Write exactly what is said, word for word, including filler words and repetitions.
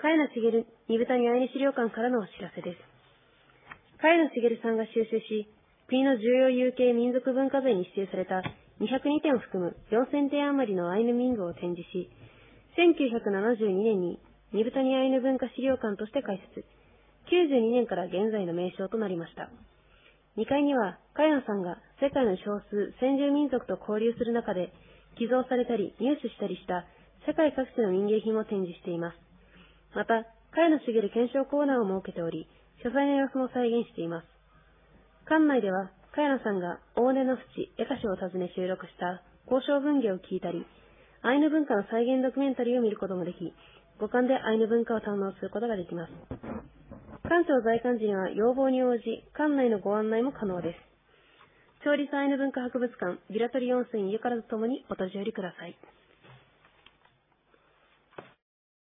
茅野茂二豚にアイヌ資料館からのお知らせです。茅野茂さんが収集し、国の重要有形民族文化財に指定されたにひゃくにてんを含むよんせんてん余りのアイヌ民具を展示し、せんきゅうひゃくななじゅうにねんに二豚にアイヌ文化資料館として開設、きゅうじゅうにねんから現在の名称となりました。にかいには、茅野さんが世界の少数先住民族と交流する中で、寄贈されたり入手したりした世界各地の民芸品を展示しています。また、茅野茂検証コーナーを設けており、書斎の様子も再現しています。館内では、茅野さんが大根の淵、江歌所を訪ね収録した交渉文芸を聞いたり、アイヌ文化の再現ドキュメンタリーを見ることもでき、五感でアイヌ文化を堪能することができます。館長在館時には要望に応じ、館内のご案内も可能です。町立アイヌ文化博物館、ビラトリ温泉家からとともにお立ち寄りください。